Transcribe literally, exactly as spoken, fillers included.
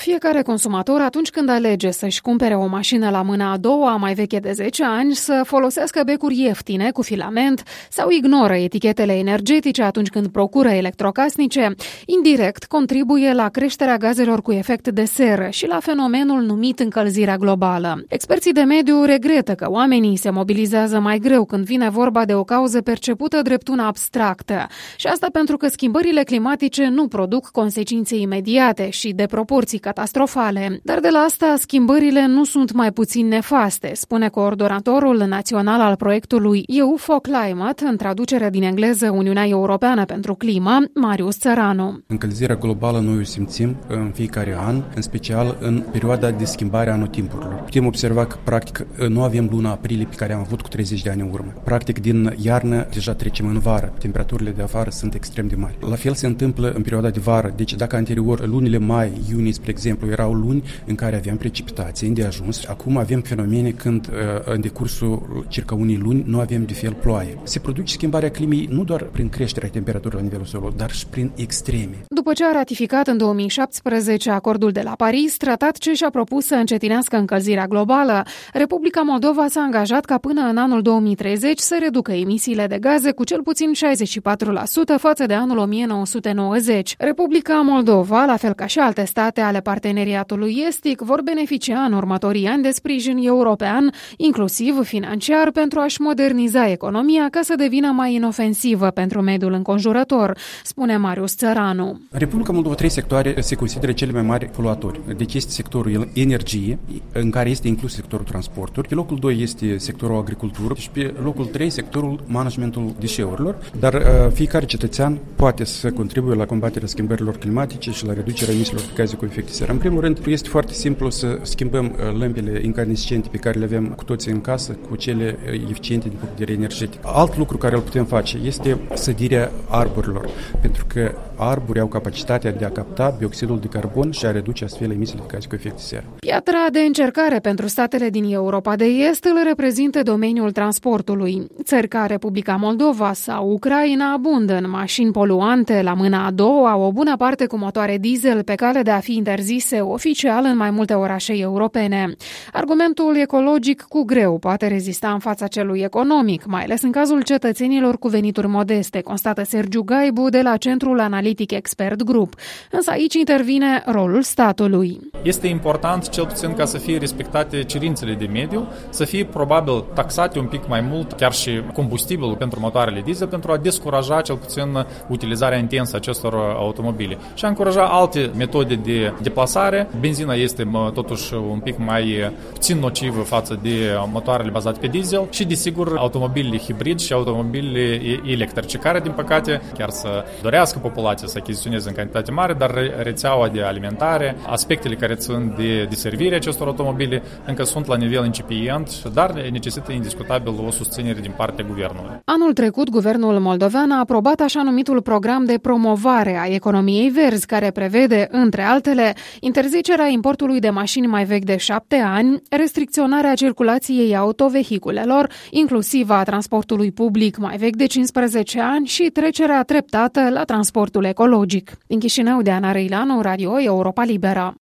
Fiecare consumator, atunci când alege să-și cumpere o mașină la mâna a doua mai veche de zece ani, să folosească becuri ieftine cu filament sau ignoră etichetele energetice atunci când procură electrocasnice, indirect contribuie la creșterea gazelor cu efect de seră și la fenomenul numit încălzirea globală. Experții de mediu regretă că oamenii se mobilizează mai greu când vine vorba de o cauză percepută drept una abstractă. Și asta pentru că schimbările climatice nu produc consecințe imediate și de proporții catastrofale. Dar de la asta, schimbările nu sunt mai puțin nefaste, spune coordonatorul național al proiectului E U for Climate, în traducere din engleză Uniunea Europeană pentru Climă, Marius Țăranu. Încălzirea globală noi o simțim în fiecare an, în special în perioada de schimbare a anotimpurilor. Putem observa că, practic, nu avem luna aprilie pe care am avut cu treizeci de ani în urmă. Practic, din iarnă deja trecem în vară. Temperaturile de afară sunt extrem de mari. La fel se întâmplă în perioada de vară. Deci, dacă anterior, lunile mai, iunie, spre exemplu, erau luni în care aveam precipitații îndeajuns, acum avem fenomene când, în decursul circa unei luni, nu avem de fel ploaie. Se produce schimbarea climei nu doar prin creșterea temperaturii la nivelul solului, dar și prin extreme. După ce a ratificat în două mii șaptesprezece acordul de la Paris, tratat ce și-a propus să încetinească încălzirea globală, Republica Moldova s-a angajat ca până în anul două mii treizeci să reducă emisiile de gaze cu cel puțin șaizeci și patru la sută față de anul o mie nouă sute nouăzeci. Republica Moldova, la fel ca și alte state ale parteneriatului estic, vor beneficia în următorii ani de sprijin european, inclusiv financiar, pentru a-și moderniza economia ca să devină mai inofensivă pentru mediul înconjurător, spune Marius Țăranu. Republica Moldova, trei sectoare se consideră cele mai mari poluatori. Deci este sectorul energie, în care este inclus sectorul transporturi, pe locul doi este sectorul agricultură și pe locul trei sectorul managementul deșeurilor, dar uh, fiecare cetățean poate să contribuie la combaterea schimbărilor climatice și la reducerea emisiilor de gaze cu efect de seră. În primul rând, este foarte simplu să schimbăm uh, lămpile incandescente pe care le avem cu toții în casă cu cele uh, eficiente din punct de vedere energetic. Alt lucru care îl putem face este sădirea arborilor, pentru că arbori au capacitatea de a capta bioxidul de carbon și a reduce astfel emisiile de gaze cu efect de seră. Piatra de încercare pentru statele din Europa de Est îl reprezintă domeniul transportului. Țări ca Republica Moldova sau Ucraina abundă în mașini poluante la mâna a doua, o bună parte cu motoare diesel pe cale de a fi interzise oficial în mai multe orașe europene. Argumentul ecologic cu greu poate rezista în fața celui economic, mai ales în cazul cetățenilor cu venituri modeste, constată Sergiu Gaibu de la Centrul Analitic Expert Group. Însă aici intervine rolul statului. Este important, cel puțin ca să fie respectate cerințele de mediu, să fie probabil taxate un pic mai mult, chiar și combustibilul pentru motoarele diesel, pentru a descuraja cel puțin utilizarea intensă a acestor automobile și a încuraja alte metode de deplasare. Benzina este totuși un pic mai puțin nocivă față de motoarele bazate pe diesel și, desigur, automobilele hibrid și automobilele electrice, care, din păcate, chiar să dorească populația să achiziționeze în cantitate mare, dar rețeaua de alimentare, aspectele care țin de, de servire acestor automobile încă sunt la nivel incipient, dar necesită indiscutabil o susținere din partea guvernului. Anul trecut, guvernul moldovean a aprobat așa numitul program de promovare a economiei verzi, care prevede, între altele, interzicerea importului de mașini mai vechi de șapte ani, restricționarea circulației autovehiculelor, inclusiv a transportului public mai vechi de cincisprezece ani și trecerea treptată la transportul ecologic. Din Chișinău, Diana Răilanu, Radio Europa Liberă.